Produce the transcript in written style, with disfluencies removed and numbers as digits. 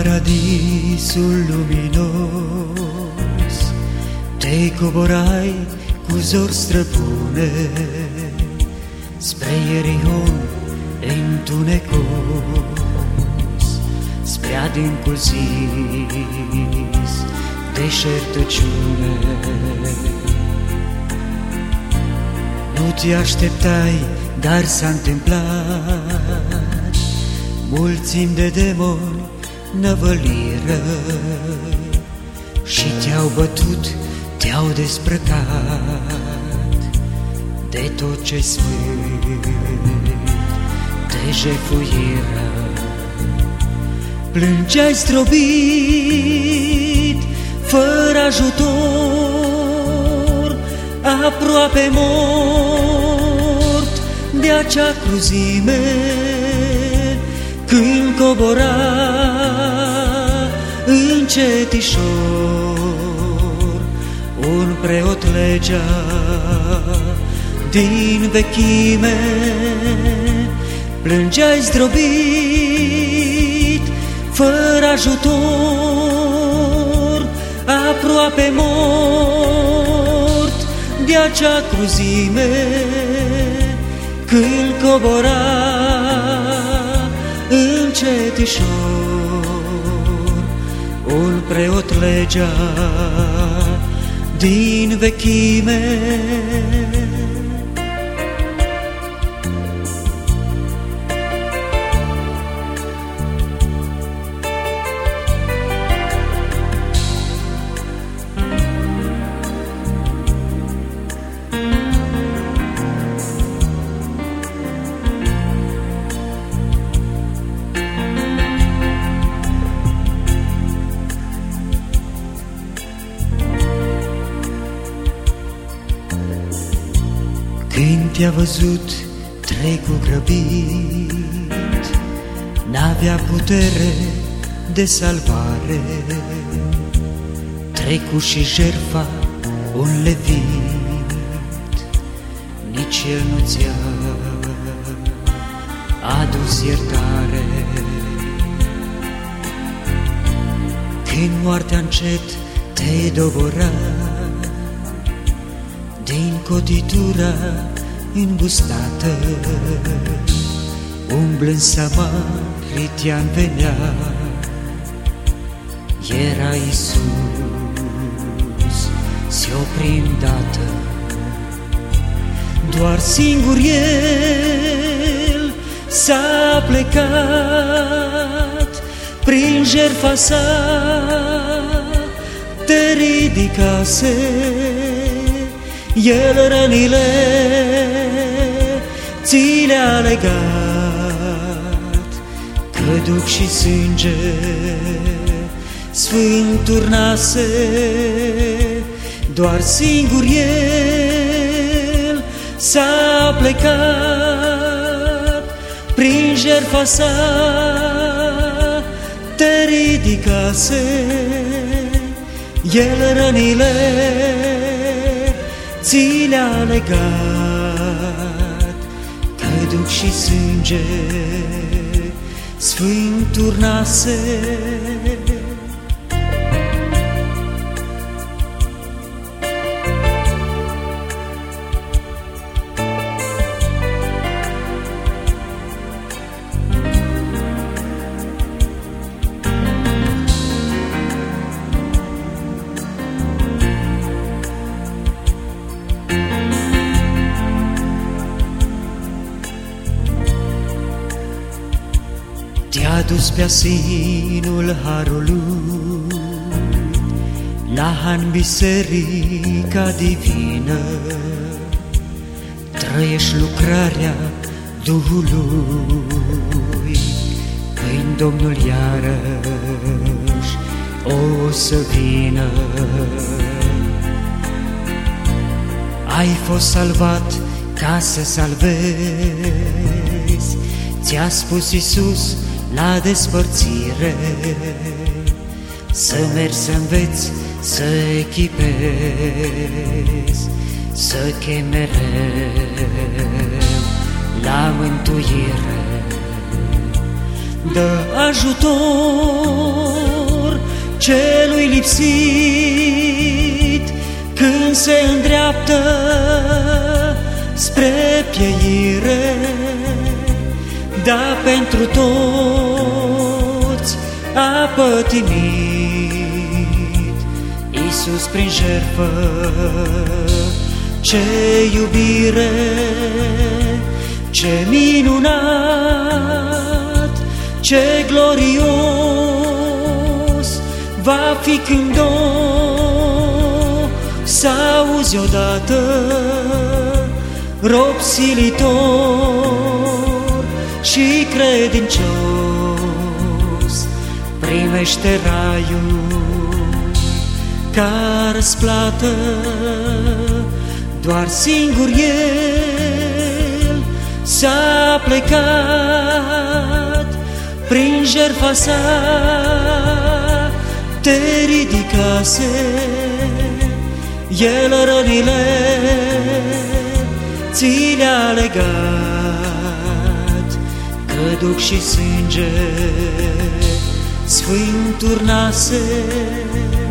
paradisul luminos te coborai cu zori străbune spre Ierihon întunecos, spre adâncul zis deșertăciune. Nu te așteptai, dar s-a întâmplat. Mulțimi de demoni năvăliră și te-au bătut, te-au desprăcat de tot ce sfânt te jefuiră. Plângeai zdrobit, fără ajutor, aproape mort de acea cruzime, când cobora încetișor un preot legea din vechime. Plângeai zdrobit, fără ajutor, aproape mort de acea cruzime, când cobora încetișor un preot legea din vechime. Când te-a văzut trecul grăbit, n-avea putere de salvare, trecu și jertfa un levit, nici el nu ți-a adus iertare. Când moartea încet te dobora din cotitura îngustată, umblând samaritian venea, era Iisus, se opri îndată. Doar singur El s-a plecat, prin jertfa sa te ridicase, El rănile ți le-a legat, că duc și sânge sfânt turnase. Doar singur El s-a plecat, prin jertfa sa te ridicase, El rănile ți le-a legat, că duc și sânge sfânt turnase. Te-a dus pe asinul harului, la Han biserica divină, trăiești lucrarea Duhului, când Domnul iarăși o să vină. Ai fost salvat ca să salvezi, ți-a spus Iisus la despărțire, să mergi să înveți, să echipezi, să chem mereu la mântuire. dă ajutor celui lipsit când se îndreaptă spre pieire. Da, pentru toți a pătimit Iisus prin jertfă. Ce iubire, ce minunat, ce glorios va fi când o s-auzi odată, rob silitor și credincios, primește raiul ca răsplată. Doar singur El s-a plecat, prin jertfa sa te ridicase, El rănile ți le-a legat, că duc și sânge sfânt turnase.